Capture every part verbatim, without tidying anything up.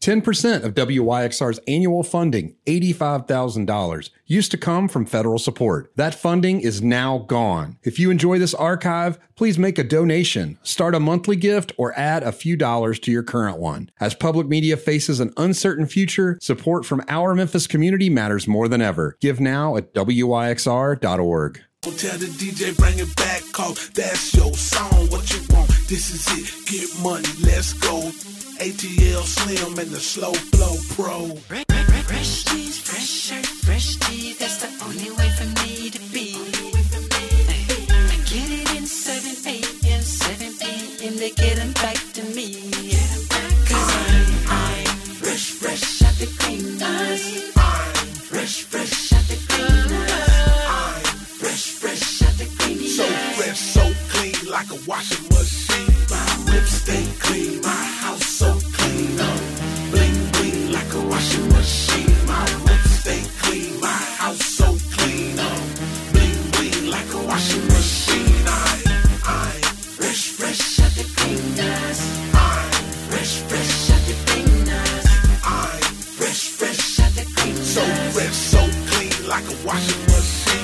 ten percent of W Y X R's annual funding, eighty-five thousand dollars, used to come from federal support. That funding is now gone. If you enjoy this archive, please make a donation, start a monthly gift, or add a few dollars to your current one. As public media faces an uncertain future, support from our Memphis community matters more than ever. Give now at W Y X R dot org. Tell the D J bring it back, cause that's your song. What you want, this is it. Get money, let's go. A T L Slim and the Slow Flow Pro. Fresh jeans, fresh shirt, fresh tee. That's the only way for me to be. I get it in seven a.m., seven p.m. They get them back to me. Cause I'm, I'm fresh, fresh out the cleaners. I'm fresh, fresh out the cleaners. I'm fresh, fresh out the cleaners. So fresh, so clean, like a washing machine. My whip stay clean, my house so clean. Um, bling, bling, like a washing machine. My whip stay clean, my house so clean. Um, bling, bling, like a washing machine. I, I, fresh, fresh out the cleaners. I, Fresh, fresh out the cleaners. I, Fresh, fresh out the cleaners. so fresh, so clean, like a washing machine.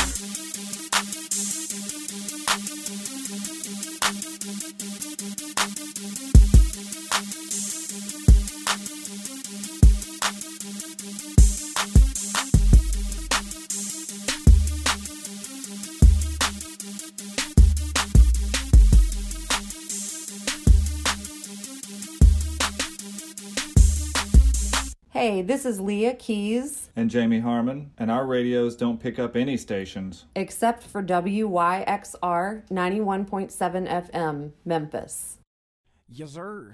Hey, this is Leah Keys, And Jamie Harmon, and our radios don't pick up any stations. except for W Y X R ninety-one point seven F M, Memphis. Yes, sir.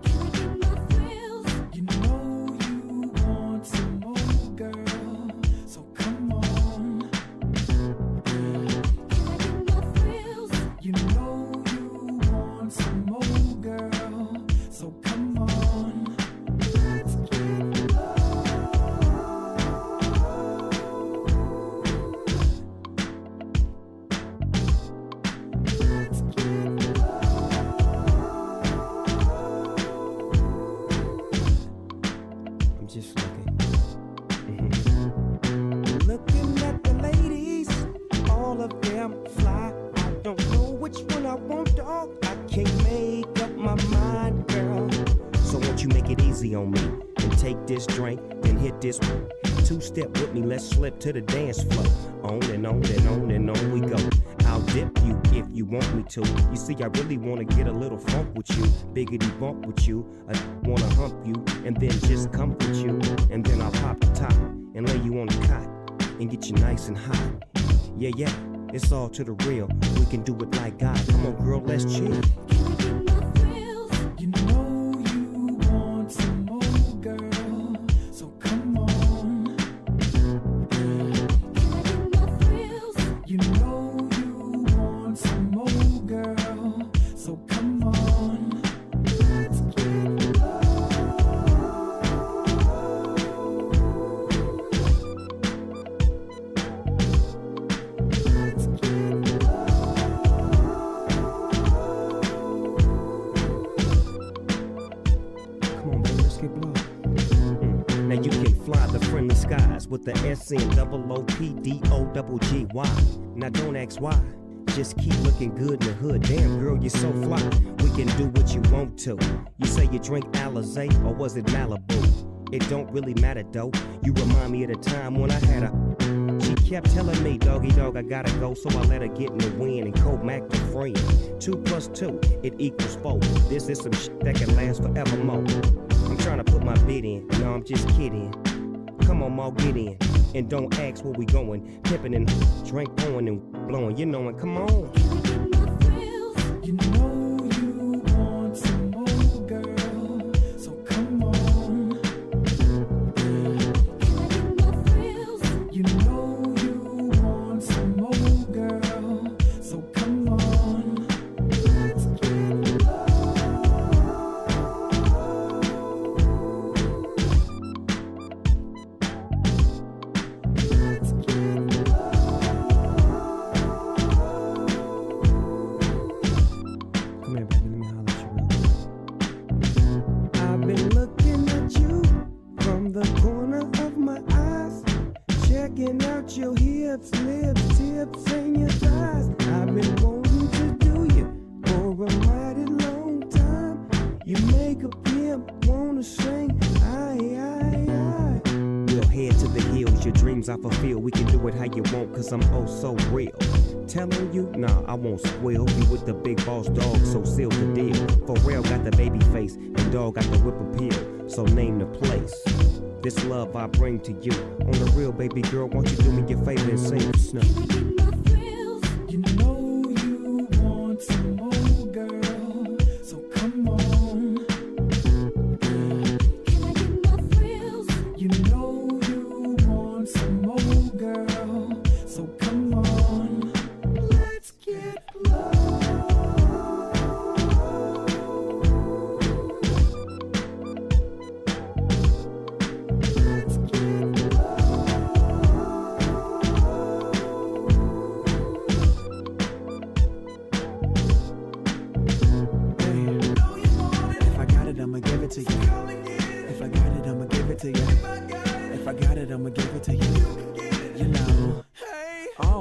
You know you want some more, girl. So come on. You know you want some more, girl. So come on. Let's get low. Let's get I'm just looking. Mhm. Looking at the ladies, all of them fly. I don't know which one I want, dog. I can't make up my mind, girl. So won't you make it easy on me and take this drink, then hit this two-step with me. Let's slip to the dance floor. On and on and on and on we go. I'll dip you if you want me to. You see, I really wanna get a little funk with you, biggity bump with you. I wanna hump you and then just comfort you, and then I'll pop the top and lay you on the cot and get you nice and hot. Yeah, yeah, it's all to the real. We can do it like God. Come on, girl, let's chill. You know you want some more, girl. So come on. You know you want some more, girl. So come on. Let's get low. Let's get low. Come on, baby, let's get blown. Mm. Now you can fly the friendly skies with the S N double O P D O double G Y. Now don't ask why. Just keep looking good in the hood. Damn, girl, you're so fly. We can do what you want to. You say you drink Alizé or was it Malibu? It don't really matter though. You remind me of the time when I had a. She kept telling me, doggy dog, I gotta go, so I let her get in the wind and co-mac the friend. Two plus two, it equals four. This is some shit that can last forevermore. I'm trying to put my bid in, no, I'm just kidding. Come on, Ma, get in, and don't ask where we going. Pippin' and drink pouring and blowing, you know it, come on. You know you want some more, girl. So come on. You know you want some more, girl. So come on. Let's get low. Let's get low. hips, lips, tips, and your thighs. I've been wanting to do you for a mighty long time. You make a pimp wanna sing, aye, aye, aye. We'll head to the hills, your dreams I fulfill. We can do it how you want, cause I'm oh so real. Telling you, nah, I won't squeal. You with the big boss dog, so seal the deal. Pharrell got the baby face, and dog got the whip appeal. So name the place. This love I bring to you. On the real, baby girl, won't you do me your favor and sing Snow? You know you want some more, girl, so come on. Can I get my thrills? You know you want some more, girl, so come on. Let's get low. To you. If I got it, I'ma give it to you. If I got it, I'ma give it to you. You know. Oh.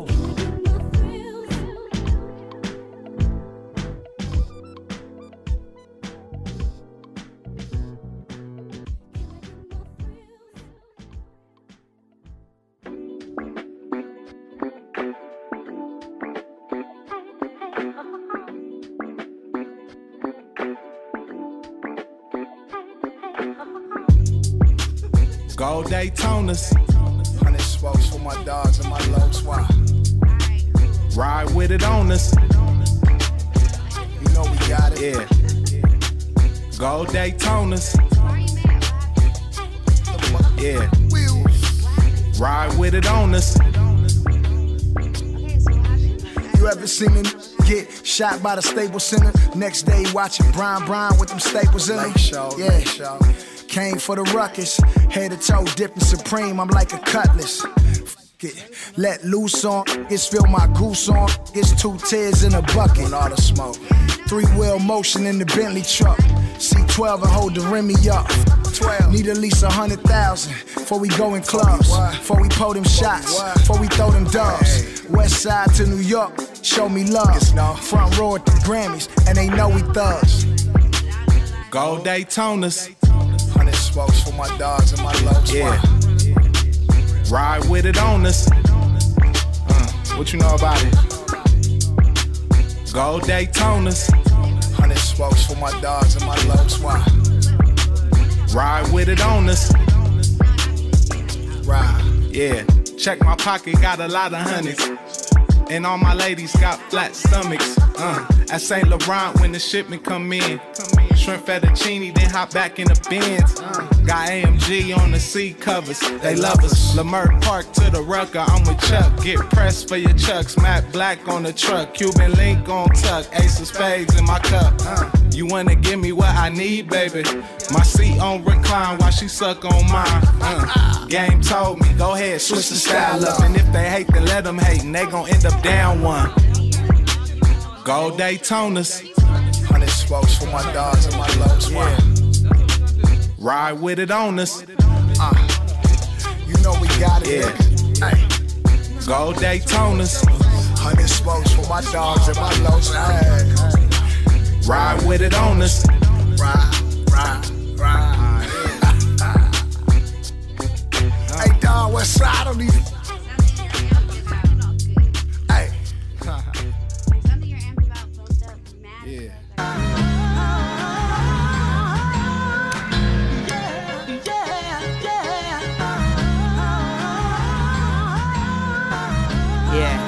Gold Daytonas, hundred smokes for my dogs and my low swap. Ride with it on us. You know we got it. Yeah. Gold Daytonas. Yeah. Ride with it on us. You ever seen me get shot by the Staples Center? Next day watching Brian Brian with them staples in them. Yeah. Came for the ruckus, head to toe, dipping supreme, I'm like a cutlass. It. Let loose on, it's fill my goose on, it's two tears in a bucket. On all the smoke, three wheel motion in the Bentley truck, C twelve and hold the Remy up. twelve. Need at least a hundred thousand before we go in clubs, before we pull them shots, before we throw them dubs. West side to New York, show me love. Front row at the Grammys, and they know we thugs. Gold Daytonas. Hundred smokes for my dogs and my low yeah. Ride with it on us. Uh, what you know about it? Gold Daytonas. Hundred smokes for my dogs and my low swap. Ride with it on us. Ride. Yeah. Check my pocket, got a lot of hundreds. And all my ladies got flat stomachs. Uh, at Saint Laurent when the shipment come in. Shrimp fettuccine, then hop back in the Benz. Uh, got A M G on the seat covers. They love us. Lamert Park to the Rucker. I'm with Chuck. Get pressed for your chucks. Matte Black on the truck. Cuban link on tuck. Ace of spades in my cup. Uh, you wanna give me what I need, baby? My seat on recline while she suck on mine. Uh, game told me, go ahead, switch the style up. And if they hate, then let them hate. And they gon' end up down one. Gold Daytonas. Hundred smokes for my dogs and my low swap. Yeah. Ride with it on us. Uh, you know we got it. Yeah. Hey. Gold Daytonas. Hundred smokes for my dogs and my low swap. Ride with it on us. Ride, ride, ride. Hey, dog, what's side on these? Hey. Yeah. Yeah.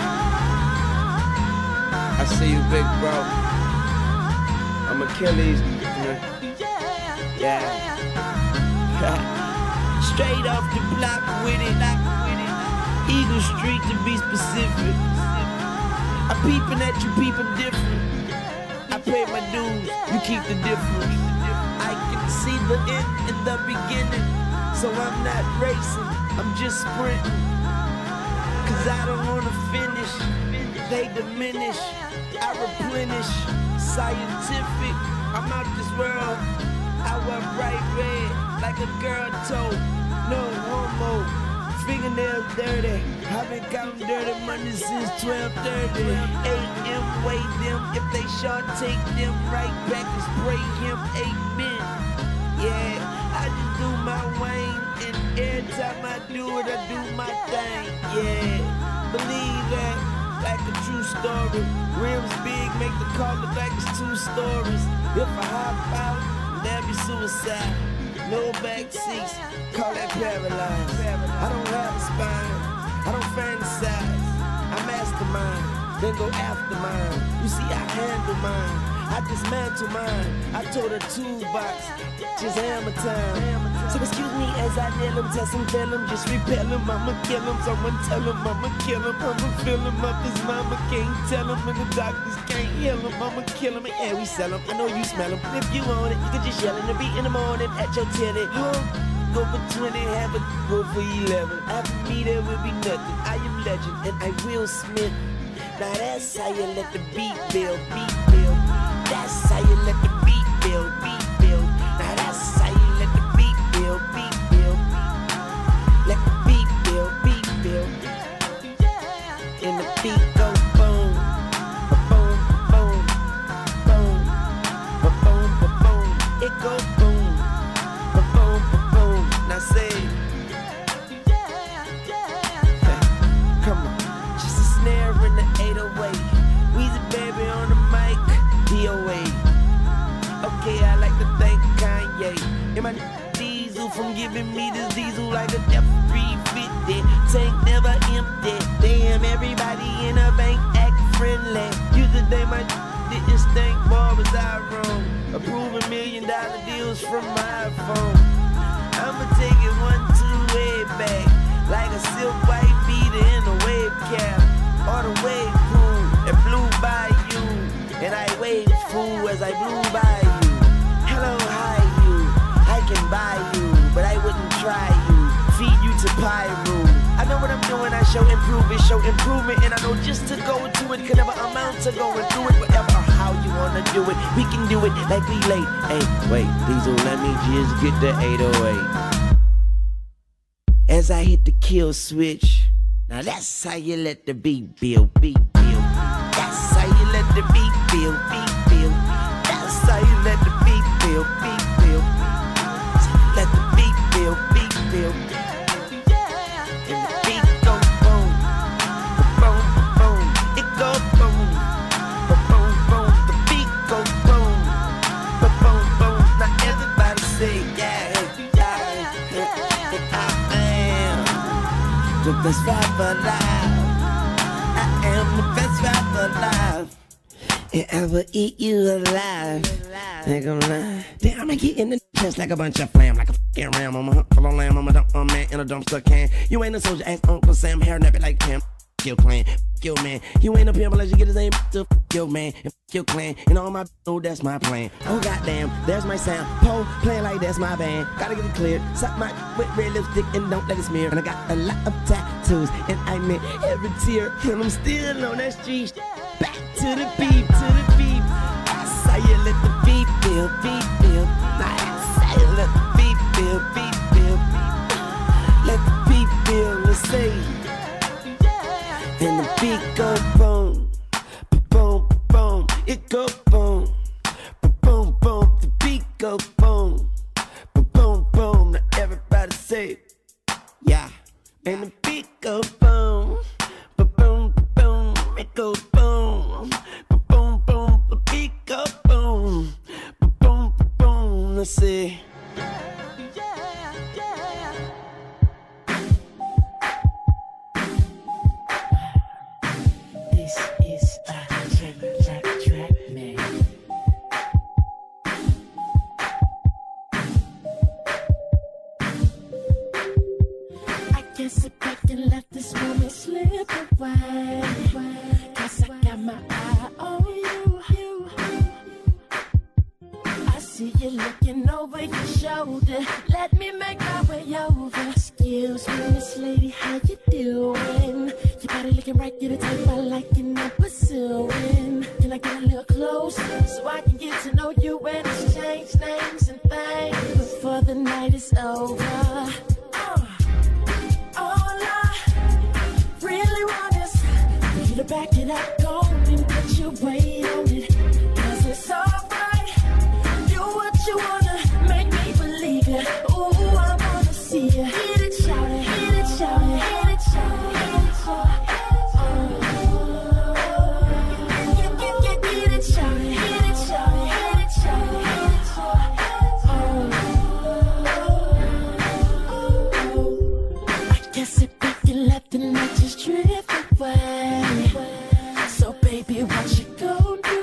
I see you, big bro. I'm Achilles. Yeah. Straight off the block with it. Eagle Street to be specific. I peepin' at you, peep 'em different. I pay my dues, you keep the difference. I can see the end in the beginning, so I'm not racing, I'm just sprinting. Cause I don't wanna finish, they diminish, I replenish. Scientific, I'm out this world. I wear bright red like a girl told. No homo, fingernails dirty. I've been counting dirty money since twelve thirty. A M weigh them, if they short take them right back and spray him. Amen. Yeah, I just do my Wayne, and every time I do it, I do my thing. Yeah, believe that, like a true story. Rims big, make the car look like it's two stories. If I hop out, that'd be suicide. No back seats, call that paralyzed. I don't have a spine, I don't fantasize. I mastermind, then go after mine. You see, I handle mine, I dismantle mine. I told her toolbox, just hammer time. So excuse me as I nail him, test him, tell him, just repel him. I'ma kill him, someone tell him, I'ma kill him. I'ma fill him up, his mama can't tell him, and the doctors can't heal him. I'ma kill him, and yeah, we sell him. I know you smell him. If you want it, you can just yell in the beat in the morning at your titty. Oh, go for twenty, have a go for eleven. After me, there will be nothing. I am legend, and I Will Smith. Now that's how you let the beat build, beat build. That's how you let the beat build, beat build. Now that's how you let the beat build, beat build. Let the beat build, beat build. And the beat go boom, boom, boom, boom, boom, boom, boom. It go boom, boom, boom. Now say, come on, just a snare in the eight oh eight. Weezy baby on the mic, D O A. Okay, I like to thank Kanye and my diesel from giving me this diesel like a F three fifty. Tank never empty. Damn, everybody in a bank act friendly. Used to day my didn't stink, boy, was I wrong. Approving million dollar deals from my phone. I'ma take it one, two, way back. Like a silk white beater in a wave cap. Or the wave pool that blew by you. And I waved fool as I blew by you. Hello, hi you. I can buy you, but I wouldn't try you. Feed you to Pyro. I know what I'm doing, I show improvement, show improvement. And I know just to go into it can never amount to going through it. Whatever or how you wanna do it, we can do it like we late. Hey, wait, Diesel, let me just get the eight oh eight. As I hit the kill switch, now that's how you let the beat build, beat build. That's how you let the beat build, beat build. That's how you let the beat build, beat build. Let the beat build, beat build. And the beat go boom, boom, boom. It go boom, boom, boom. The beat go boom, boom, boom. Now everybody say yeah, yeah, yeah. I am the best rapper alive. I am the best rapper alive. And I will eat you alive. Ain't gonna lie. Damn, I get in the chest like a bunch of flam, like a fucking ram. I'm a hunt full of lamb. I'm a dump a man in a dumpster can. You ain't a soldier, ass Uncle Sam, hair nappy like Pam. Your clan, your man. You ain't a pimp unless you get his name to your man and your clan. And all my oh, that's my plan. Oh goddamn, there's my sound. Pole playing like that's my band. Gotta get it cleared. Suck my with red lipstick and don't let it smear. And I got a lot of tattoos, and I meant every tear. And I'm still on that street. Back to the beat, to the beat. That's how you let the beat build, beat build. That's how you let the beat build, beat build. Let the beat build, let's say. And the beat go boom, boom, boom. It go boom, boom, boom. The beat go boom, boom, boom. Now everybody say, yeah. And the beat go boom, boom, boom. It go boom, boom, boom. The beat go boom, boom, boom. Let's see. Sit back and let this moment slip away. Cause I got my eye on you. I see you looking over your shoulder. Let me make my way over. Excuse me, Miss Lady, how you doing? Your body looking right, you're the type I like and I'm pursuing. Can I get a little closer so I can get to know you and exchange names and things before the night is over? Uh. All to back it up, go and put your weight on it. Cause it's alright. Do what you wanna, make me believe it. Ooh, I wanna see you. Hit it, shout it, hit it, shout it, hit it, shout it, hit it, shout it. Get, get, get, hit it, shout it, hit it, shout it, hit it, shout it, hit it, shout it. I guess if we can let the night just drift away. So baby, what you gon' do?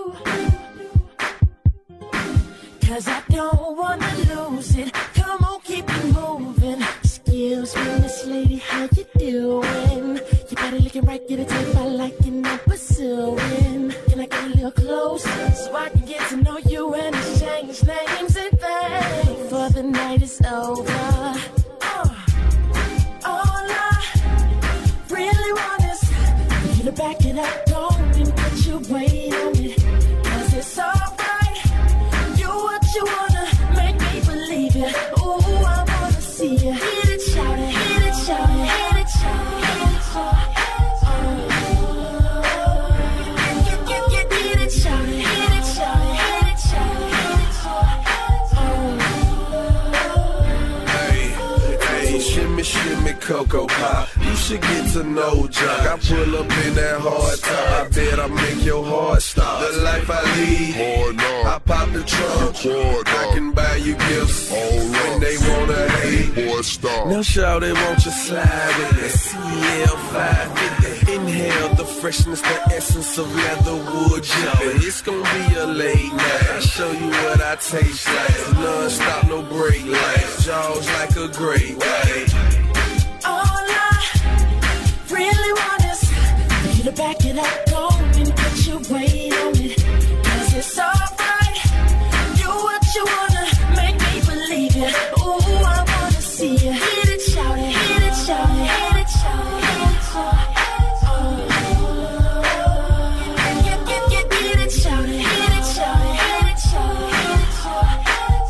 Cause I don't wanna lose it. Come on, keep it moving. Excuse me, Miss Lady, how you doing? You better looking right, get a tape I like and I'm pursuing. Can I get a little closer so I can get to know you and exchange names and things before the night is over? Uh, all I really want is for you to back it up, go and put your weight on it. Cause it's alright. Do what you wanna, make me believe it. Ooh, I wanna see you. Hit it, shout it, hit it, shout it, hit it, shout it, hit it, shout it. Get, get, get, hit it, shout it, hit it, shout it, hit it, shout it, hit it, shout it. Hey, hey, shimmy, shimmy, Cocoa Pop. You should get to know Jock. I pull up in that hard top. I bet I make your heart stop. The life I lead, I pop the trunk. I can buy you gifts when they wanna hate. Now shout it, won't you slide with it? C L five fifty. Inhale the freshness, the essence of leatherwood jumping. It's gonna be a late night. I'll show you what I taste like. Non-stop, no break lights. Jaws like a great white. All I really want is for you to back it up, go and put your weight on it. Cause it's alright. Do what you wanna, make me believe it. Ooh, I wanna see you. Hit it, shout it, hit it, shout it, hit it, shout it, hit it, shout it. Get, get, get, hit it, shout it, hit it, shout it, hit it, shout it, hit it, shout it.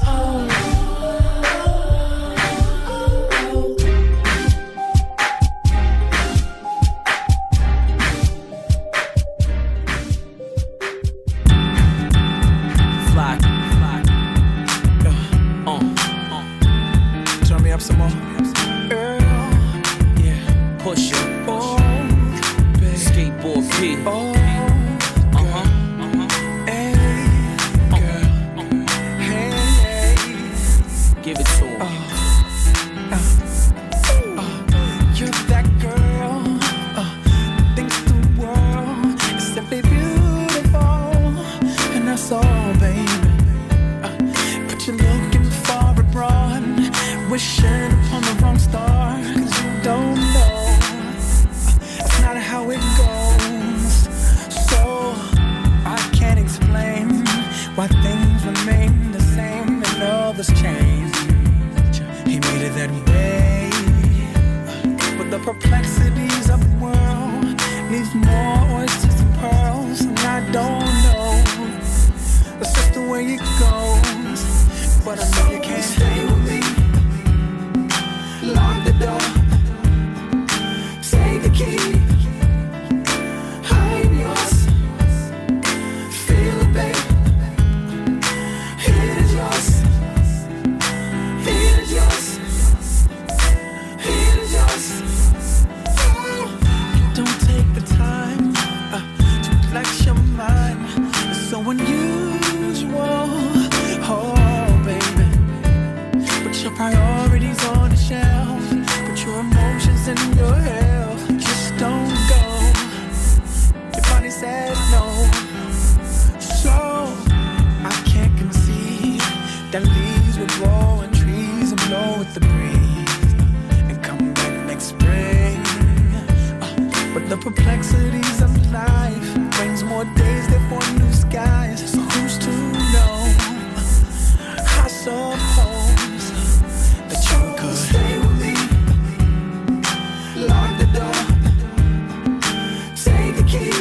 Fly, fly. Uh, uh, uh. Turn me up some more. Girl, yeah. Push it. Oh, baby. Skateboard P. Oh, uh-huh, uh-huh. Hey, girl. Uh-huh. Hey, hey. Give it to her. Uh, uh, uh, you're that girl. Uh, thinks the world is simply beautiful. And that's all, baby. Uh, but you're looking far abroad, wishing upon the wrong star. Cause you don't know, uh, that's not how it goes. So I can't explain why things remain the same and others change. He made it that way. But the perplexities of the world needs more oysters and pearls. And I don't know, that's just the way it goes. But I know you can't stay with me. Lock the door. Take the key. I'm yours. Feel it, babe. It is yours. It is yours. It is yours. Oh, don't take the time uh, to relax your mind. It's so unusual. Oh, baby. Put your priorities on the shelf. Put your emotions in your health. Just don't go. Your body says no. So I can't concede that leaves will grow and trees will blow with the breeze and come back next spring. Uh, but the perplexities of life brings more days, therefore new skies. So who's to know? I suppose that you could stay with me. Lock the door. Take the key.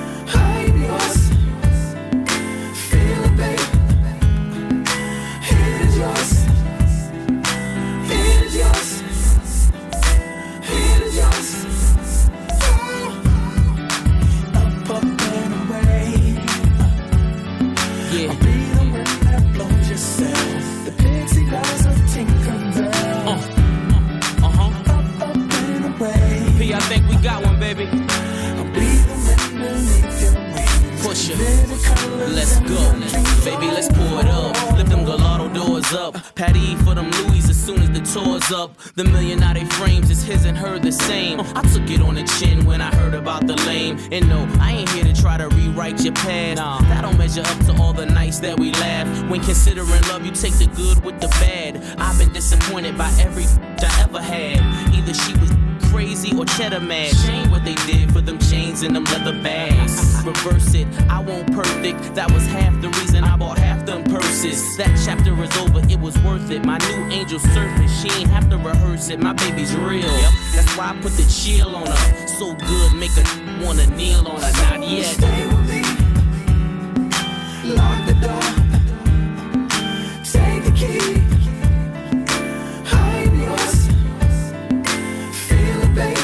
I'm yours. Feel it, babe. It doors up. Patty for them Louis as soon as the tour's up. The million out they frames is his and her the same. I took it on the chin when I heard about the lame. And no, I ain't here to try to rewrite your past. Nah, that don't measure up to all the nights that we laugh. When considering love, you take the good with the bad. I've been disappointed by every I ever had. Either she was crazy or cheddar mad. Shame what they did for them chains and them leather bags. Reverse it, I won't perfect. That was half the reason I bought half them purses. That chapter is over, it was worth it. My new angel surfaced, she ain't have to rehearse it. My baby's real, yep. That's why I put the chill on her. So good, make her wanna kneel on her. Not yet. Stay with me. Lock the door. Take the key. I'm yours. Feel it, babe.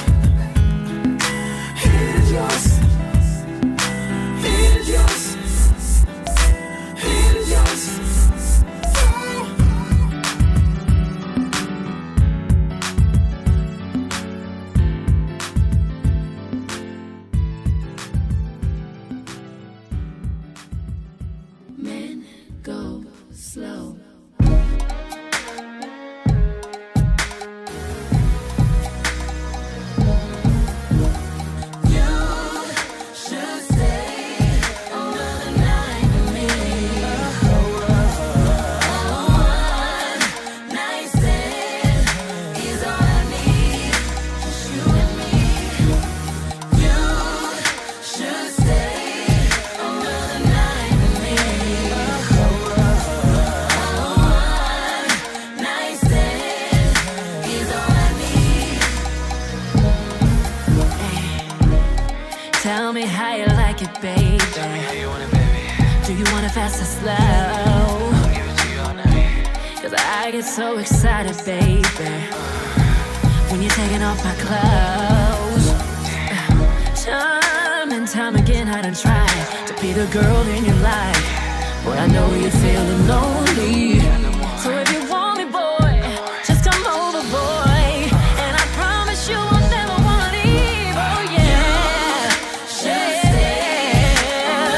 It is yours. It is yours. It is yours. Men go slow. Tell me how you like it, baby. Tell me how you want it, baby. Do you want it fast or slow? I'll give it to you all night. Cause I get so excited, baby, when you're taking off my clothes. Time and time again I done tried to be the girl in your life, but I know you're feeling lonely. So if you want me, boy, just come over, boy, and I promise you I'll never wanna leave. Oh yeah, yeah.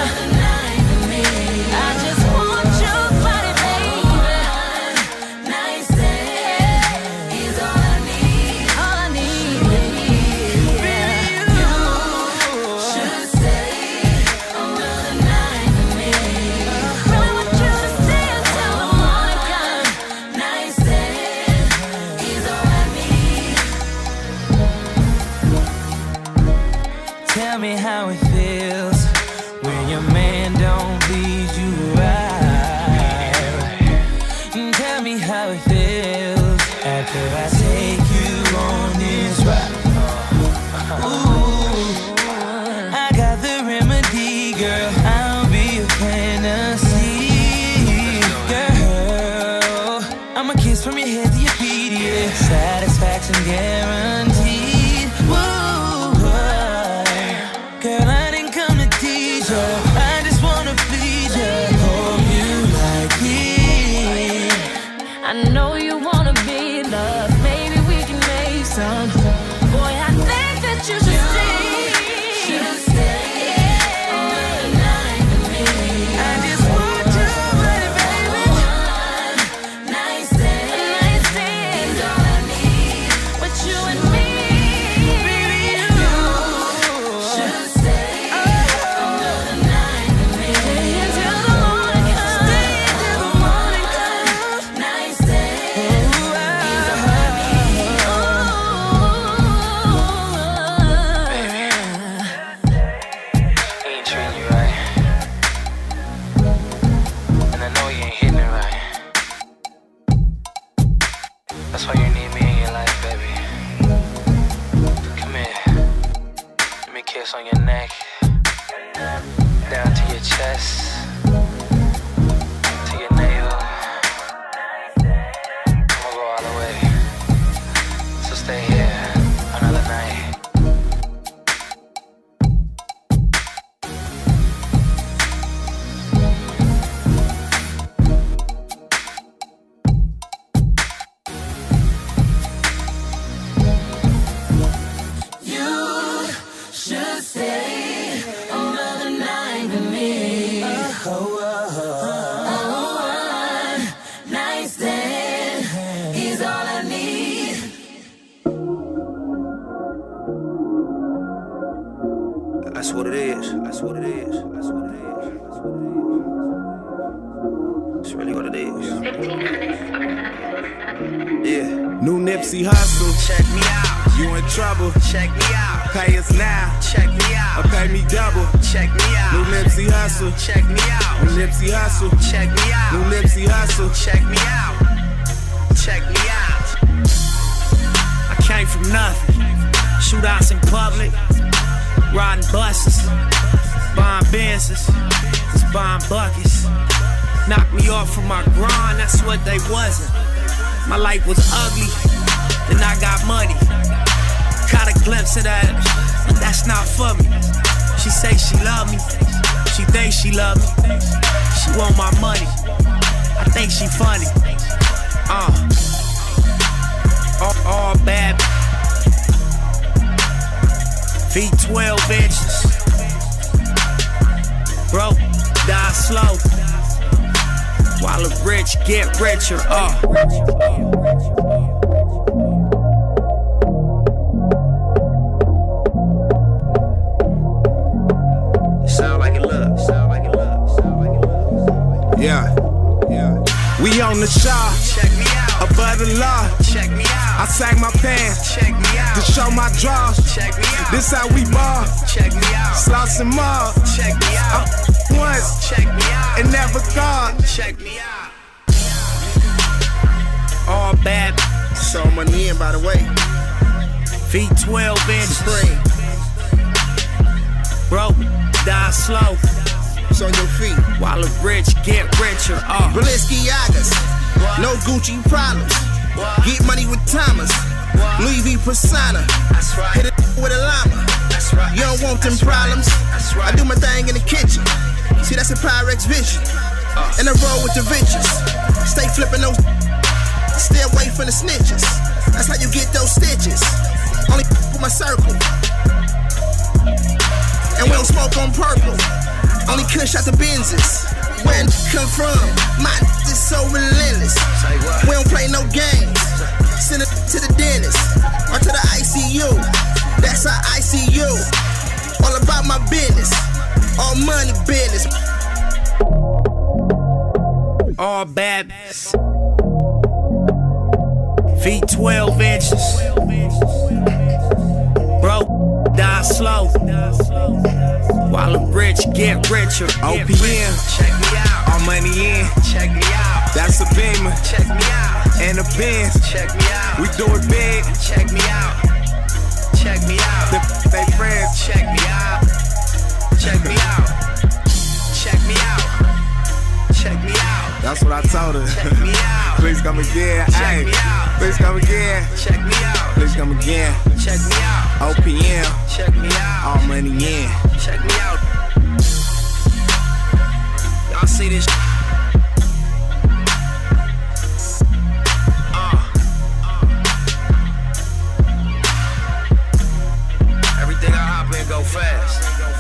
I just want your body, baby. Nice stand is all I need. All I need, baby. You should stay another night with me. Really want you to stay until the morning comes. Nice stand is all I need. Tell me how it feels when your man don't lead you right. Tell me how it feels after I take you on this ride. Ooh, I got the remedy, girl. I'll be a fantasy, girl. I'm a kiss from your head to your feet, yeah. Satisfaction guaranteed. Woo, girl, I didn't come to tease you. I just wanna please you. Hope you like it. I know you wanna be loved. Maybe we can make some. Boy, I think that you should stay. Should stay another night with me. I just want you, buddy, baby. Nice stand A nice stand is all I need. with you and me. Baby, you Should stay another night with me. Stay until the morning comes. stay till the morning comes. Nice stand Ooh, is all I- I need. He ain't treating you right. And I know you ain't hitting it right. That's why you need me in your life, baby. Come here. Let me kiss on your neck. Down to your chest. To your navel. I'ma go all the way. So stay here another night. You should stay another night with me. what it is. That's what it is. That's what it is. That's what it is. It's really what it is. Yeah. New Nipsey Hussle. Check me out. You in trouble. Check me out. Pay us now. Check me out. Or pay me double. Check me out. New Nipsey Hussle. Check me out. New Nipsey Hussle. Check me out. New Nipsey Hussle. Check me out. Check me out. I came from nothing. Shootouts in public. Riding buses. Buying Benzes. Just buying buckets. Knocked me off from my grind. That's what they wasn't. My life was ugly. Then I got money. Caught a glimpse of that. But that's not for me. She say she love me. She think she love me. She want my money. I think she funny. Uh. All, all bad. Feet twelve inches. Broke, die slow. While the rich get richer. Uh. Sound like it love. Sound like it love. Sound like it love. Yeah, yeah. We on the shaw. Check me out. Above the law. Check me out. I sag my pants. Check me out. To show my draws. Check me out. This how we ball. Check me out. Slots and more. Check me out. I'm once. Check me out. And never thought. Check me out. All bad. So money in, by the way. Feet twelve inches. Spring. Broke, die slow. It's on your feet. While the rich get richer. Uh. Balenciagas. No Gucci problems. What? Get money with Thomas. What? Louis V persona. That's right. Hit it with a llama. That's right. You don't want them That's problems. Right. That's right. I do my thing in the kitchen. See, that's a Pyrex vision. Uh. And I roll with the riches. Stay flipping those. Stay away from the snitches. That's how you get those stitches. Only with my circle. And we don't smoke on purple. Only kush out the Benzes. Where n- come from? My n- is so relentless. We don't play no games. Send it to the dentist or to the I C U. That's our I C U. All about my business. All money business. All bad. Feet twelve inches. Broke, die slow. While the rich get richer. O P M. Check me out. All money in. Check me out. That's a Beamer. Check me out. And a Benz. Check me out. We do it big. Check me out. Check me out. The they friends. Check me out. Check me out. Check me out. Check me out. That's what I told her. Check me out. Please come again. Check Ay. me out. Please come again. Check me out. Please come again. Check me out. O P M. Check me out. All money in. Check me out. Y'all see this? Uh. Everything I hop in go fast.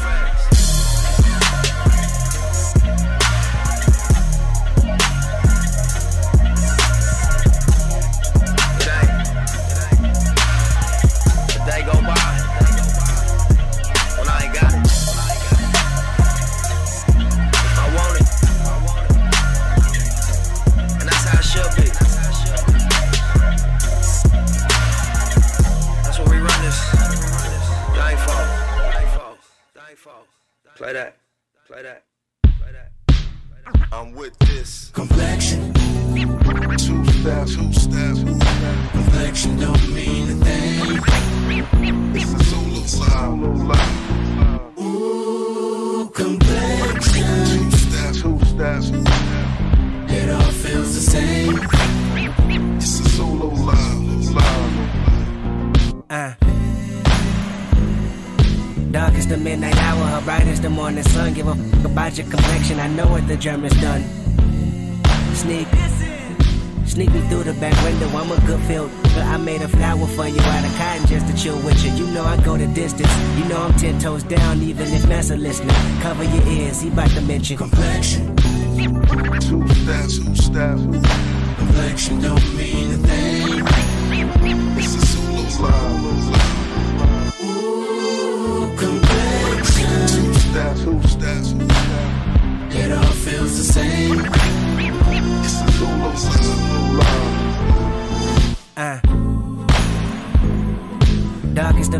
Day go by when I ain't got it. If I want it, and that's how it should be. That's what we run this. Y'all ain't fall. Y'all ain't fall. Y'all ain't fall. Play that. Play that. Play that. I'm with this complexion. Two step, two step. Complexion don't mean a thing. It's a solo live. Ooh, complexion. Two step, two step. It all feels the same. It's a solo live, live. Uh. Dark is the midnight hour, her bright is the morning sun. Give a fuck about your complexion, I know what the German's done. Sneak, sneak me through the back window, I'm a good field. I made a flower for you out of cotton just to chill with you. You know I go the distance, you know I'm ten toes down even if Massa listening. Cover your ears, he bout to mention complexion. Two step, two step. Complexion don't mean a thing. It's a solo live. Ooh, complexion.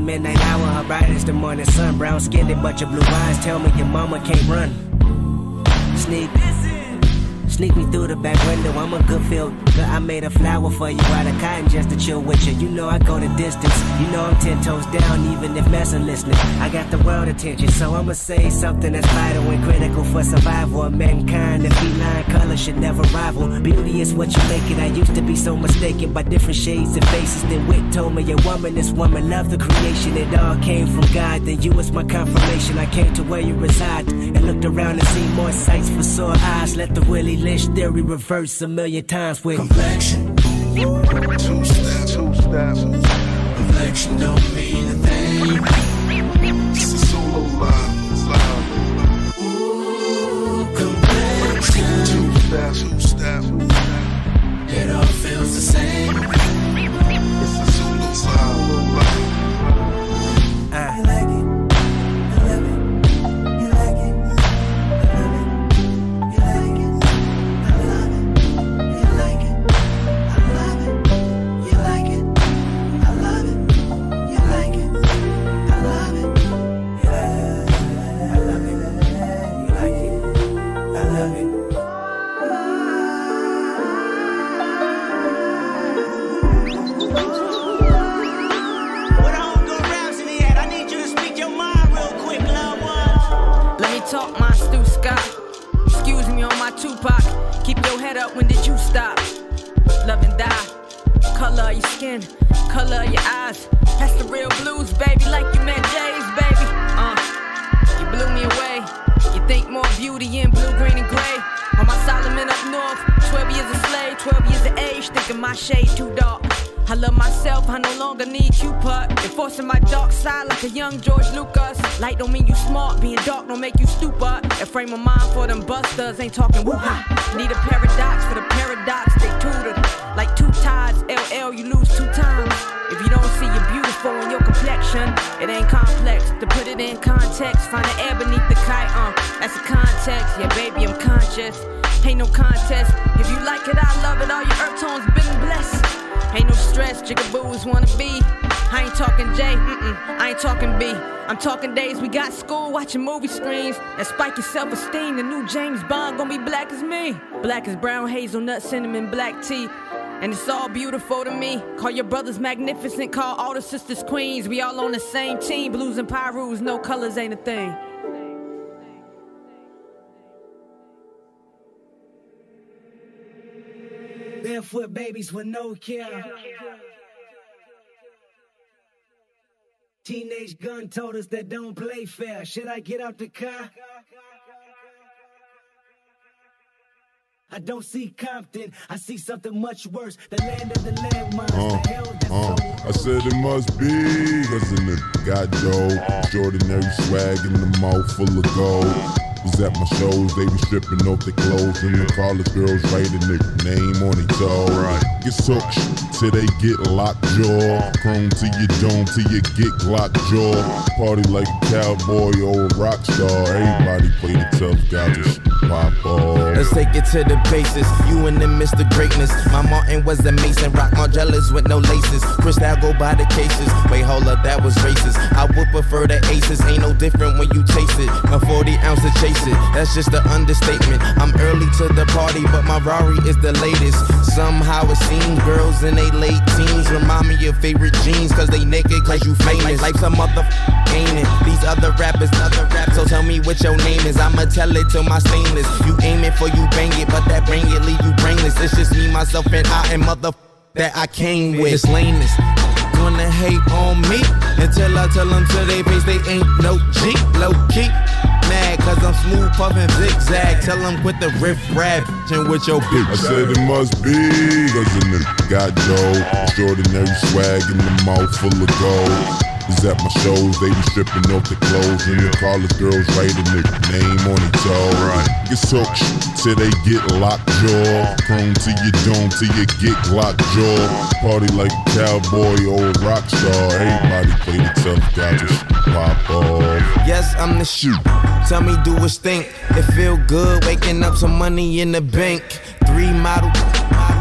midnight hour, her bright as the morning sun. Brown skinned, but your blue eyes tell me your mama can't run. Sneak, sneak me through the back window. I'm a good feel. I made a flower for you out of cotton just to chill with you. You know I go the distance. You know I'm ten toes down, even if messing listening. I got the world attention, so I'ma say something that's vital and critical for survival of mankind. The feline color should never rival. Beauty is what you make it. I used to be so mistaken by different shades and faces. Then Wit told me a woman, this woman loved the creation. It all came from God. Then you was my confirmation. I came to where you reside and looked around and seen more sights for sore eyes. Let the Willie Lynch theory reverse a million times with complexion. Two step, two step. Complexion don't mean a thing. It's a solo line, line. Ooh, complexion. Two step, two step. It all feels the same. It's a solo line, line. Uh. You like it? I love it. You like it? I love it. You like it? I love it. You like it? I love it. You like it? I love it. You like it? I love it. Yeah, I love it. You like it? I love it. Talk my Stu Scott. Excuse me on my Tupac. Keep your head up, when did you stop? Love and die. Color of your skin, color of your eyes. That's the real blues, baby. Like you met Jay's, baby. Uh, you blew me away. You think more beauty in blue, green, and gray. On my Solomon up north, twelve years a slave, twelve years of age. Thinking my shade too dark. I love myself, I no longer need Cupid. Enforcing my dark side like a young George Lucas. Light don't mean you smart, being dark don't make you stupid. A frame of mind for them busters, ain't talking woo-ha. Need a paradox for the paradox, they tutored. Like two tides, L L, you lose two times. If you don't see you're beautiful in your complexion, it ain't complex. To put it in context, find the air beneath the kite, uh, that's the context. Yeah, baby, I'm conscious, ain't no contest. If you like it, I love it, all your earth tones been blessed. Ain't no stress, jigaboos wanna be. I ain't talking J, mm-mm, I ain't talking B. I'm talking days we got school, watching movie screens. That spike your self-esteem, the new James Bond gon' be black as me. Black as brown, hazelnut, cinnamon, black tea. And it's all beautiful to me. Call your brothers magnificent, call all the sisters queens. We all on the same team, blues and pyrus, no colors ain't a thing. Barefoot babies with no care. Teenage gun told us that don't play fair. Should I get out the car? I don't see Compton, I see something much worse. The land of the landmines, uh, the hell that's uh, so I said it must be, cause in the got dough. Extraordinary swag in the mouth full of gold. Was at my shows, they be stripping off their clothes, and the college girls writing their name on their toe. Right. Get took till they get locked jaw. Chrome to your dome till you get Glock jaw. Party like a cowboy or a rock star. Everybody play the tough guy, just pop off. Let's take it to the basis. You and them Mister Greatness. My Martin was a Mason. Rock Margellas with no laces. Crystal go by the cases. Wait, hold up, that was racist. I would prefer the aces. Ain't no different when you chase it. A forty ounce of chase. It. That's just an understatement. I'm early to the party, but my Rari is the latest. Somehow it seems girls in they late teens remind me of favorite jeans, cause they naked, cause you famous. Life's a mother ain't it? These other rappers, other raps. So tell me what your name is. I'ma tell it to my stainless. You aim it for you bang it, but that bang it leave you brainless. It's just me, myself, and I, and mother that I came with. It's lameness. Gonna hate on me until I tell them to their face they ain't no G, low key. Mad cause I'm smooth puffin' zigzag. Tell them quit the riff rap and with your bitch. I said it must be, cause in the got dough. Extraordinary swag in the mouth full of gold. Was at my shows, they be stripping off their clothes, and the college girls writing their name on their toe. Right. Get took till they get locked jaw. Chrome to your dome till you get Glock jaw. Party like a cowboy or a rock star. Everybody play the tough guy, just pop off. Yes, I'm the shoot. Tell me, do a stink. It feel good waking up some money in the bank. Three model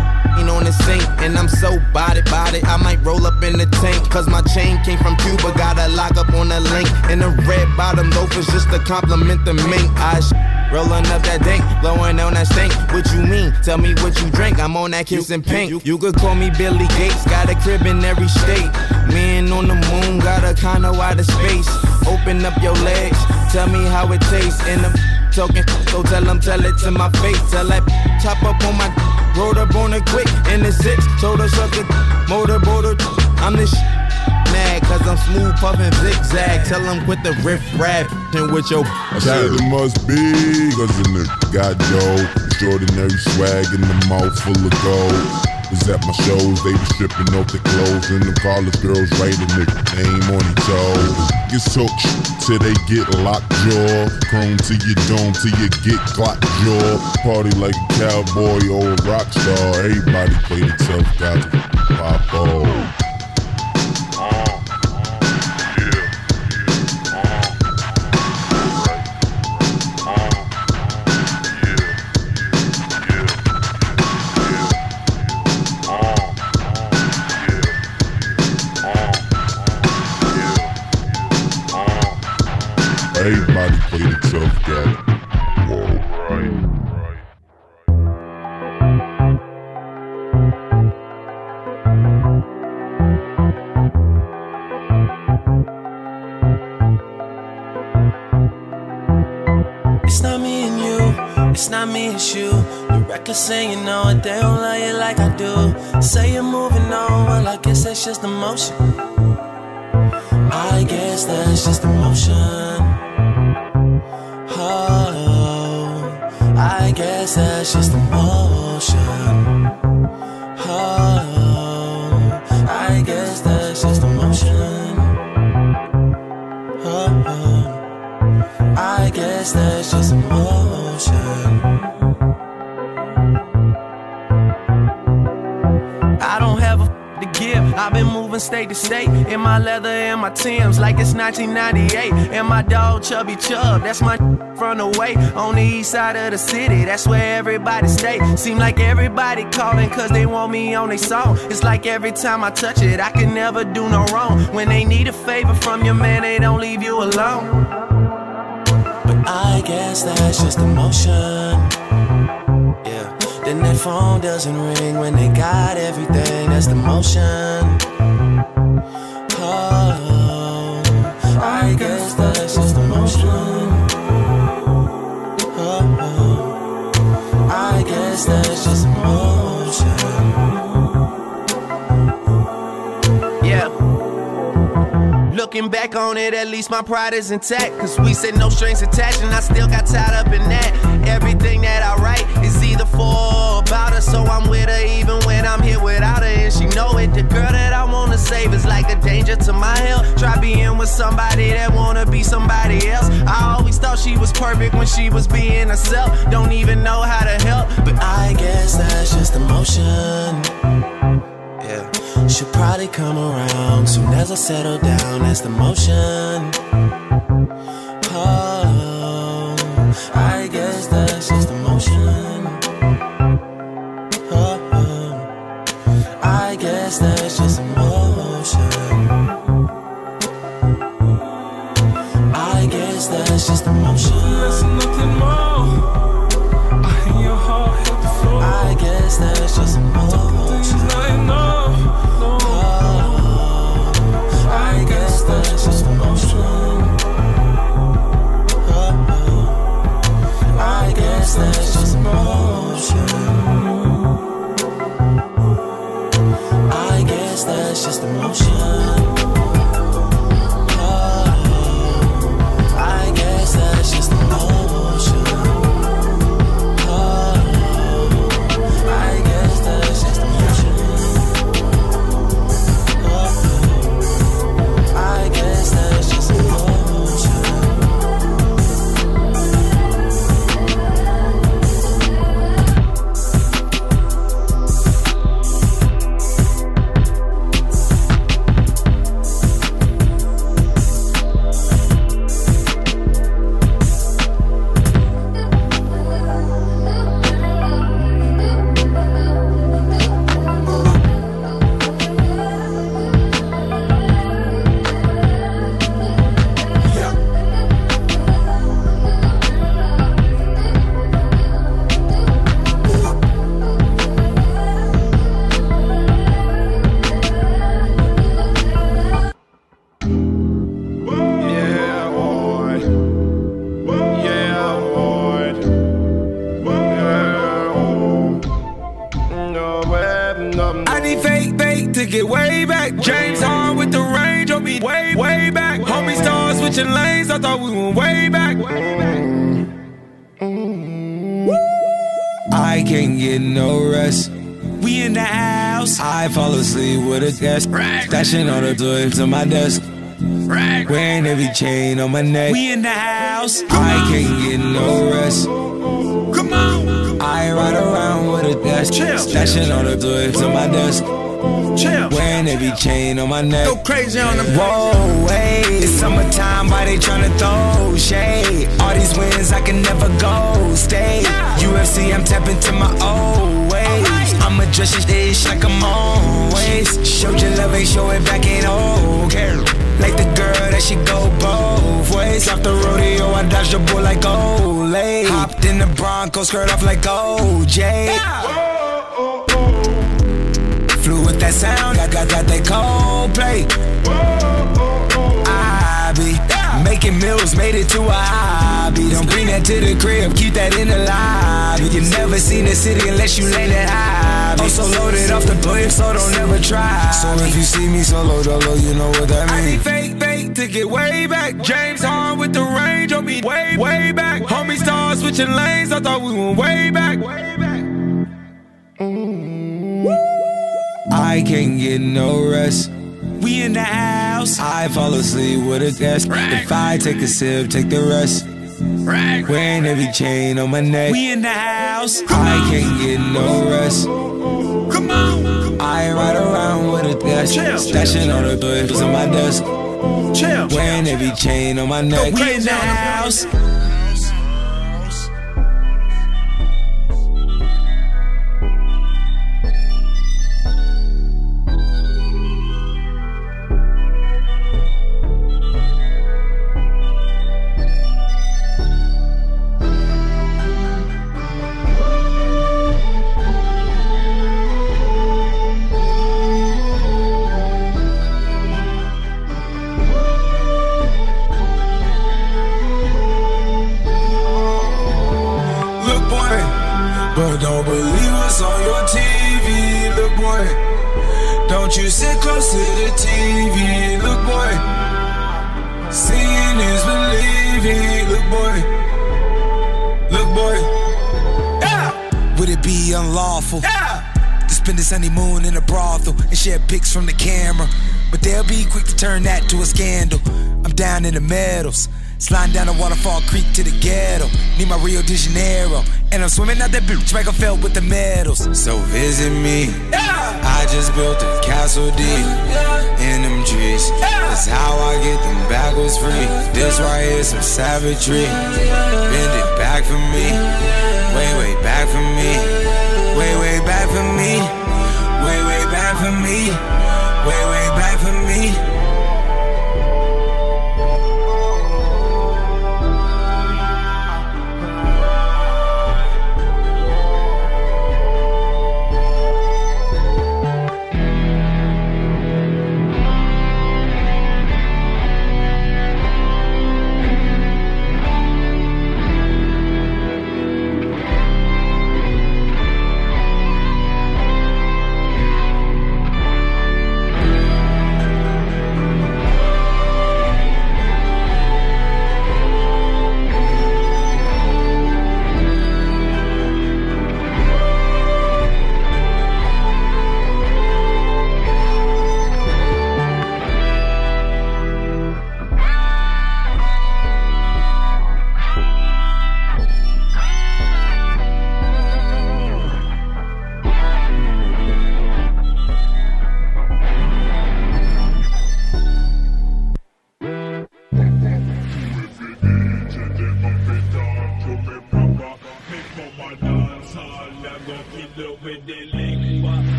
chain on the sink. And I'm so bodied, bodied, I might roll up in the tank. Cause my chain came from Cuba, got a lock up on the link. And the red bottom loafers just to compliment the mink. I sh- rolling up that dank, blowing on that stink. What you mean? Tell me what you drink. I'm on that kiss and pink. You, you could call me Billy Gates, got a crib in every state. Man on the moon, got a condo out of space. Open up your legs, tell me how it tastes. And I'm talking, so tell them, tell it to my face. Tell that chop up on my road up on it quick. In the six, told her suck it, motor boater. I'm this sh- mad, cause I'm smooth puffin' zigzag. Tell them quit the riff rap and with your I said it must be, cause the nigga got dough. Extraordinary swag in the mouth full of gold. Was at my shows, they was stripping off the clothes. And the college girls writing the name on each toes. Get soaked till they get locked jaw. Chrome to your dome till you get Glock jaw. Party like a cowboy or a rock star. Everybody play the tough guy. Pop off. Everybody play the tough guy. Alright. It's not me and you, it's not me, it's you. You're reckless saying you know it, they don't love you like I do. Say you're moving on, well I guess that's just emotion. I guess that's just emotion. Oh, I guess that's just emotion. Oh, I guess that's just emotion. Oh, I guess that's just emotion. I don't have a to give. I've been moving state to state in my leather and my Timbs like it's nineteen ninety-eight. And my dog Chubby Chub, that's my from the way on the east side of the city. That's where everybody stay. Seem like everybody calling cause they want me on their song. It's like every time I touch it, I can never do no wrong. When they need a favor from your man, they don't leave you alone. But I guess that's just emotion. Yeah. Then that phone doesn't ring when they got everything. That's the motion. Oh, I guess that's just emotion. Oh, I guess that's just emotion. Yeah. Looking back on it, at least my pride is intact. Cause we said no strings attached and I still got tied up in that. Everything that I write is either for or about her. So I'm with her even when I'm here without her. And she know it, the girl that I wanna save is like a danger to my health. Try being with somebody that wanna be somebody else. I always thought she was perfect when she was being herself. Don't even know how to help, but I guess that's just emotion. Yeah. She'll probably come around soon as I settle down. That's the motion. Oh, I guess that's just emotion. Oh, I guess that's just emotion. I guess that's just emotion. That's nothing more. I hear your heart hit the floor. I guess that's just emotion. I know. I guess that's just emotion. Oh, I guess that's just emotion. I guess that's just emotion. Oh, I guess that's just emotion. Oh, I guess that's just emotion. I guess that's just emotion. be fake, fake to get way back. James Harden with the range on me way, way back. Homie stars switching lanes, I thought we went way back. I can't get no rest. We in the house. I fall asleep with a desk. Stashing all the toys on my desk. Wearing every chain on my neck. We in the house. I can't get no rest. Come on. I ride around with a desk. Stashing all the toys on my desk. Chill. Wearing every chain on my neck. Go crazy on them. Whoa, hey, it's summertime, why they tryna throw shade? All these wins, I can never go stay. Yeah. U F C, I'm tapping to my old ways. Right. I'ma dress your stage like I'm always. Showed your love, ain't show it back, ain't okay. Like the girl that she go both ways. Off the rodeo, I dodged the bull like Olay. Hopped in the Bronco, skirt off like O J. Yeah. Flew with that sound, I got, got that Coldplay. I be making meals, made it to a hobby. Don't bring that to the crib, keep that in the lobby. You never seen the city unless you lay that high. I'm so loaded off the clip, so don't ever try. So if you see me solo dolo, you know what that means. I be fake, fake to get way back. James Harden with the range on me way, way back. Homie stars switching lanes, I thought we went way back. Way back. I can't get no rest. We in the house. I fall asleep with a desk. If I take a sip, take the rest. Wearing every chain on my neck. We in the house. I can't get no rest. Come on. I ride around with a desk. Stashing all the toys on my desk. Wearing every chain on my neck. We in the house. But don't believe what's on your T V, look boy. Don't you sit close to the T V, look boy. Seeing is believing, look boy. Look boy. Yeah. Would it be unlawful? Yeah. To spend this honeymoon in a brothel and share pics from the camera? But they'll be quick to turn that to a scandal. I'm down in the meadows, sliding down the waterfall creek to the ghetto. Need my Rio de Janeiro, and I'm swimming out that beach like I felt with the medals. So visit me, yeah. I just built a castle deep in them trees. That's how I get them backwards free. This right here's some savagery. Bend it back for me, way, way back for me. Way, way back for me. Way, way back for me. Way, way back for me.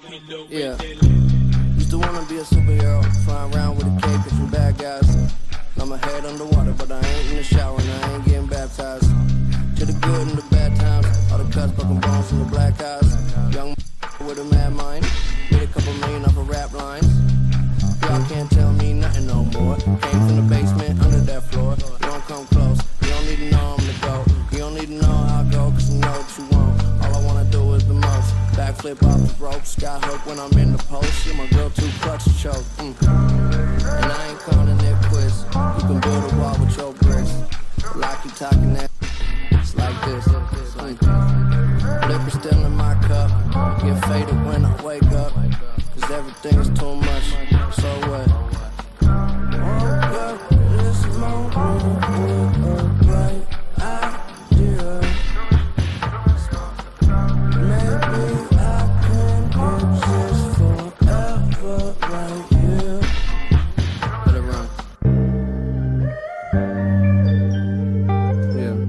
Yeah. Used to wanna be a superhero, flying around with a cape and some bad guys. Now my head underwater, but I ain't in the shower and I ain't getting baptized. To the good and the bad times, all the cuts, broken bones, and the black eyes. Young with a mad mind, made a couple million off of rap lines. Y'all can't tell me nothing no more. Came from the basement, under that floor. You don't come close, you don't need to know I'm the GOAT. You don't need to know how I go, cause you know what you want. All I wanna do is the most. Backflip off the rope, skyhook when I'm in the post. You're my girl, two clutch to choke. Mm. And I ain't calling it quits. You can build a wall with your bricks. Like you talking that. It's like this. It's like this. Liquor still in my cup. Get faded when I wake up. Cause everything is too much. So what? Woke up this morning with a bright idea. Maybe I can exist forever right here. Let it run. Yeah.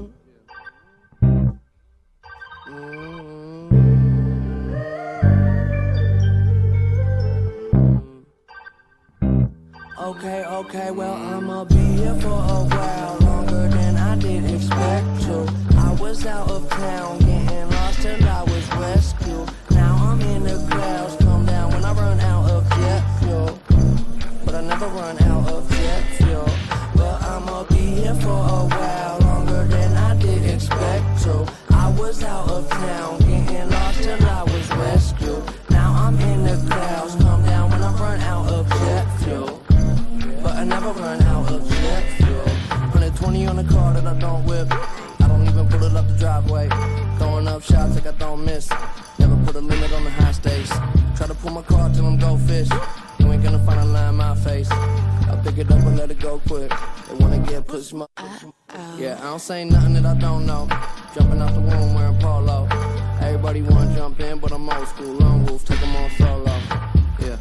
Okay, okay, well, I'ma be here for a while, longer than I did expect to. I was out of town, getting lost till I was rescued. Now I'm in the clouds, come down when I run out of jet fuel. But I never run out of jet fuel. Well, I'ma be here for a while, longer than I did expect to. I was out of town, getting lost till I was rescued. Now I'm in the clouds, come down when I run out of jet fuel. But I never run out of jet fuel. one hundred twenty on the car that I don't whip. I don't even pull it up the driveway. Throwing up shots like I don't miss. Never put a limit on the high stakes. Try to pull my car till I'm go fish. You ain't gonna find a line in my face. I'll pick it up and let it go quick. They wanna get pussy my. Yeah, I don't say nothing that I don't know. Jumping out the womb wearing polo. Everybody wanna jump in, but I'm old school. Lone wolf, take them on solo. Yeah.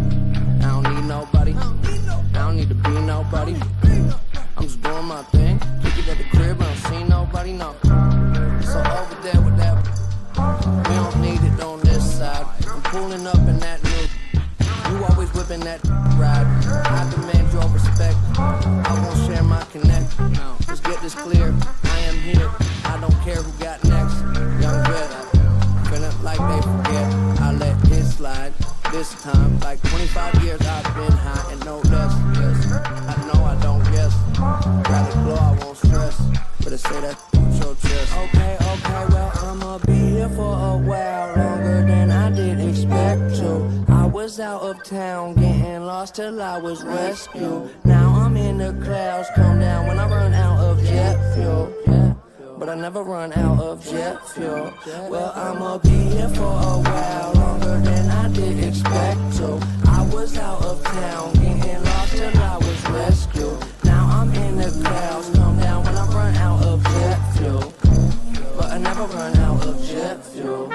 I don't need nobody. I don't need to be nobody. I'm just doing my thing. Kick it at the crib, I don't see nobody, no. So over there with that, we don't need it on this side. I'm pulling up in that new. You always whipping that ride. I demand your respect. I won't share my connect. Let's get this clear. I am here. I don't care who got next. Young vet, feeling like they forget. I let it slide. This time, like twenty-five years I've been high and no less. Yes, I know I don't guess. Rather glow, I won't stress. Better say that with your chest. Okay, okay, well I'ma be here for a while, longer than I did expect to. I was out of town, getting lost till I was rescued. Now I'm in the clouds, come down when I run out of jet fuel. Yeah. But I never run out of jet fuel. Well, I'ma be here for a while, longer than I did expect to. I was out of town, getting lost till I was rescued. Now I'm in the clouds, come down when I run out of jet fuel. But I never run out of jet fuel.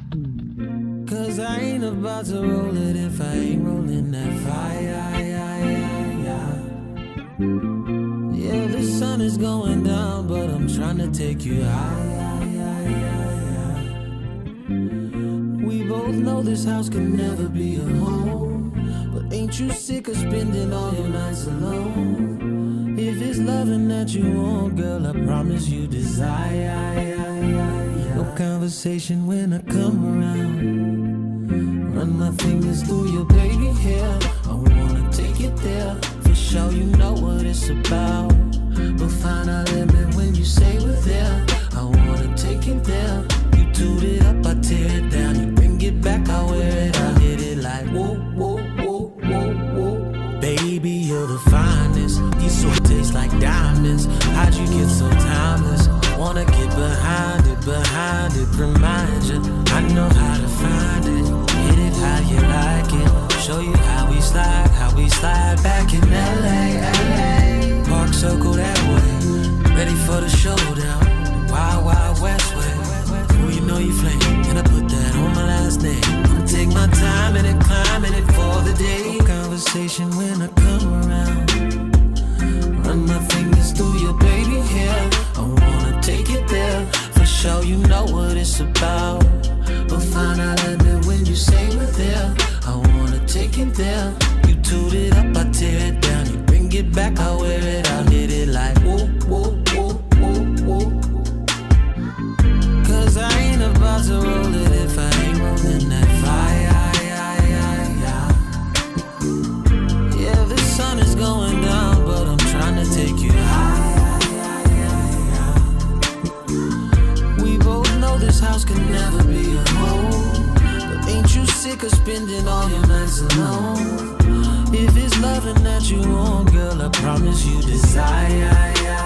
Cause I ain't about to roll it if I ain't rolling that fire. Yeah, the sun is going down, but I'm trying to take you high. We both know this house can never be a home, but ain't you sick of spending all your nights alone? If it's loving that you want, girl, I promise you desire. No conversation when I come around. Run my fingers through your baby hair. I wanna take it there. For sure you know what it's about. We'll find our limit when you say we're there. I wanna take it there. You toot it up, I tear it down. You bring it back, I wear it. I hit it like whoa, whoa, whoa, whoa, whoa. Baby, you're the finest. You so taste like diamonds. How'd you get so timeless? Wanna get behind it, behind it, remind you I know how to find it. Hit it how you like it. Show you how we slide, how we slide back in L A, L A. Park circle that way, ready for the showdown. The Wild Wild West way. Oh, you know you flame, and I put that on my last name. I'ma take my time and it, climbing it for the day. No conversation when I come around. Run my fingers through your baby hair. I wanna take it there. For sure you know what it's about. We'll find out limit when you say we're there. I wanna take it there. You toot it up, I tear it down. You bring it back, I wear it. I'll hit it like whoa, whoa, whoa, whoa, whoa. Cause I ain't about to roll it if I ain't rolling that fire. Yeah, the sun is going down, but I'm trying to take you high. We both know this house can never be a home, but ain't you sick of spending all your nights alone? If it's loving that you want, girl, I promise you desire.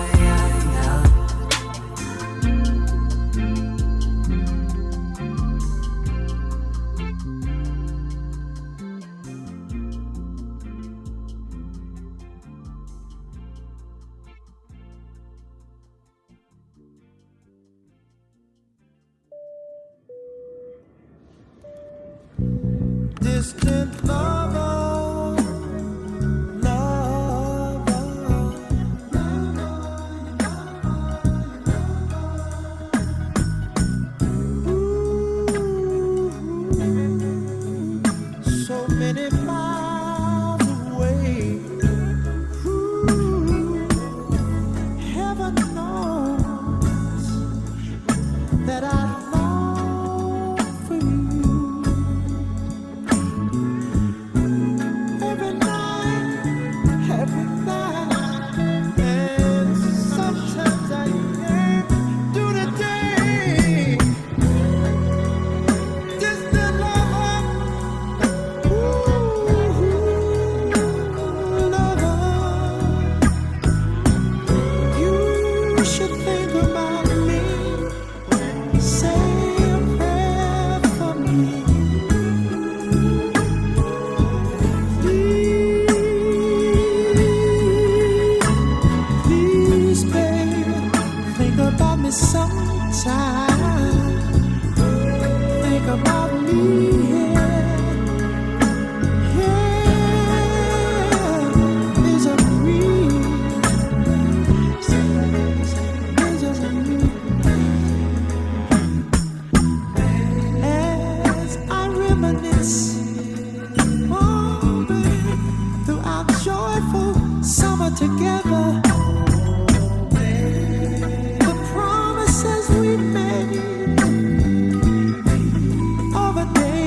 Distant lover, so many miles away. Ooh, heaven knows that I long for you. Every night, every night, and sometimes I can't do the day. Distant lover. You should think about me. Say a prayer for me. Please, please, baby, think about me sometime. Think about me. As I reminisce, wandering through our joyful summer together, the promises we made of a day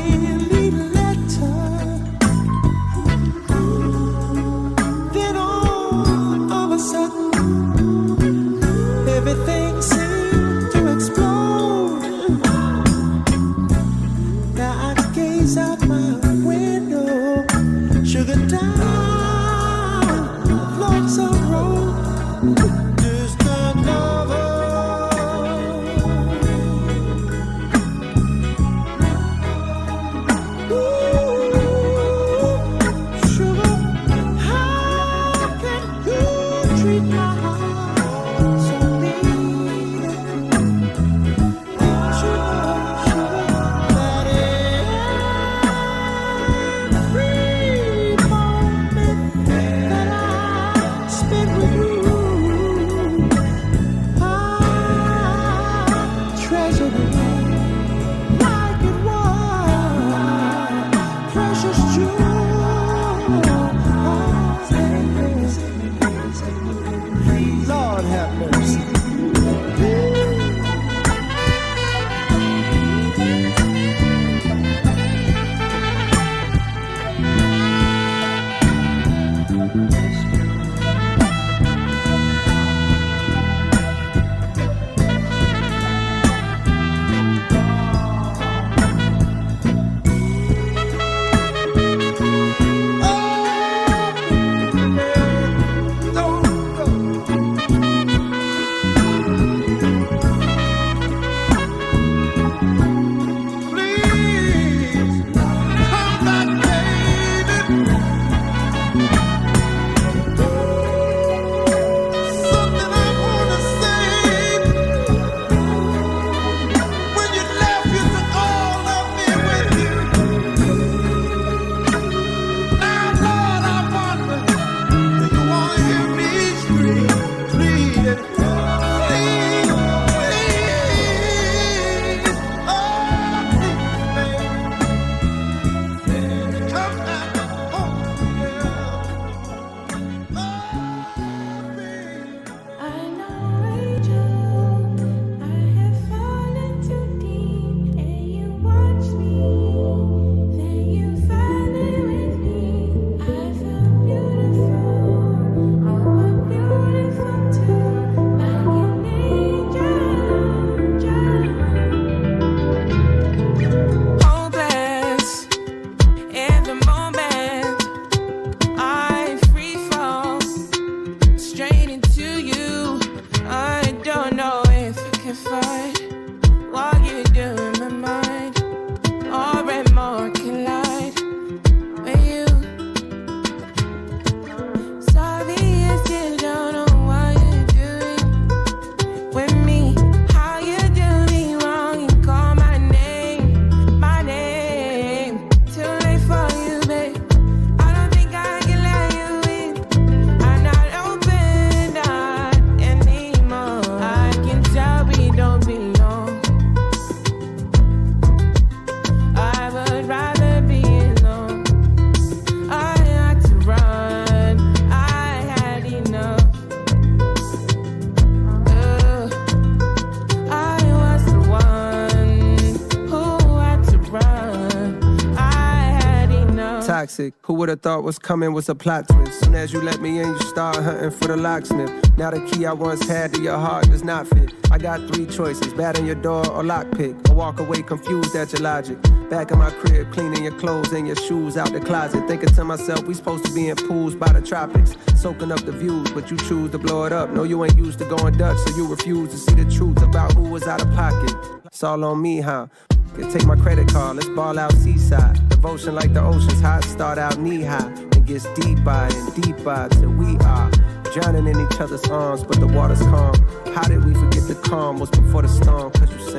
toxic. Who would've thought what's coming was a plot twist? Soon as you let me in, you start hunting for the locksmith. Now the key I once had to your heart does not fit. I got three choices, bat on your door or lockpick, or walk away confused at your logic. Back in my crib, cleaning your clothes and your shoes out the closet. Thinking to myself, we supposed to be in pools by the tropics, soaking up the views, but you choose to blow it up. No, you ain't used to going Dutch, so you refuse to see the truth about who was out of pocket. It's all on me, huh? Take my credit card, let's ball out seaside. Devotion like the ocean's hot, start out knee high, and gets deeper and deeper till we are drowning in each other's arms, but the water's calm. How did we forget the calm was before the storm? Cause you